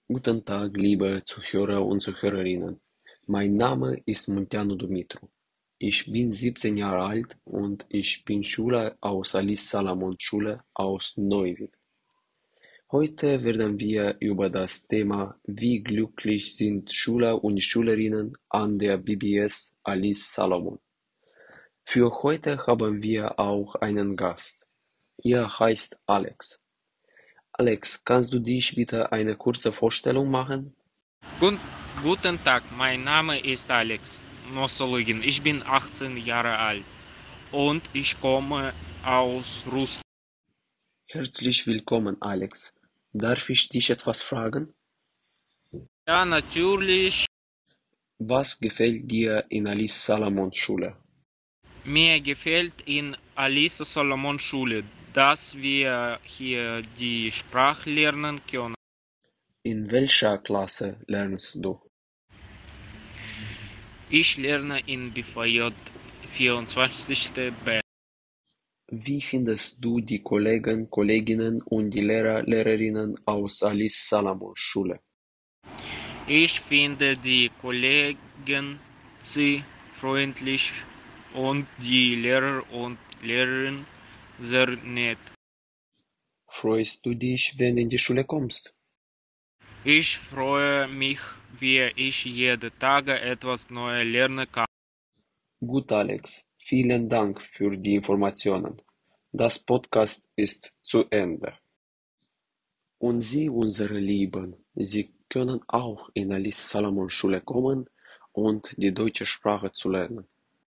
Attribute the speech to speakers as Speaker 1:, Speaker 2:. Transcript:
Speaker 1: Guten Tag, liebe Zuhörer und Zuhörerinnen. Mein Name ist Munteanu Dumitru. Ich bin 17 Jahre alt und ich bin Schüler aus Alice Salomon Schule aus Neuwied. Heute werden wir über das Thema Wie glücklich sind Schüler und Schülerinnen an der BBS Alice Salomon. Für heute haben wir auch einen Gast. Er heißt Alex. Alex, kannst du dich bitte eine kurze Vorstellung machen?
Speaker 2: Gun Guten Tag, mein Name ist Alex Nossolygin. Ich bin 18 Jahre alt und ich komme aus Russland.
Speaker 1: Herzlich willkommen, Alex. Darf ich dich etwas fragen?
Speaker 2: Ja, natürlich,
Speaker 1: Was gefällt dir in Alice Salomons Schule?
Speaker 2: mir gefällt in Alice Solomon Schule, dass wir hier die Sprache lernen können.
Speaker 1: In welcher Klasse lernst du?
Speaker 2: Ich lerne in BVJ 24. B.
Speaker 1: Wie findest du die Kollegen, Kolleginnen und die Lehrer, Lehrerinnen aus Alice Salomons Schule?
Speaker 2: Ich finde die Kollegen sehr freundlich und die Lehrer und Lehrerinnen sehr nett.
Speaker 1: Freust du dich, wenn du in die Schule kommst?
Speaker 2: Ich freue mich, wie ich jeden Tag etwas Neues lernen kann.
Speaker 1: Gut, Alex. Vielen Dank für die Informationen. Das Podcast ist zu Ende. Und Sie, unsere Lieben, Sie können auch in Alice Salomon Schule kommen und die deutsche Sprache zu lernen.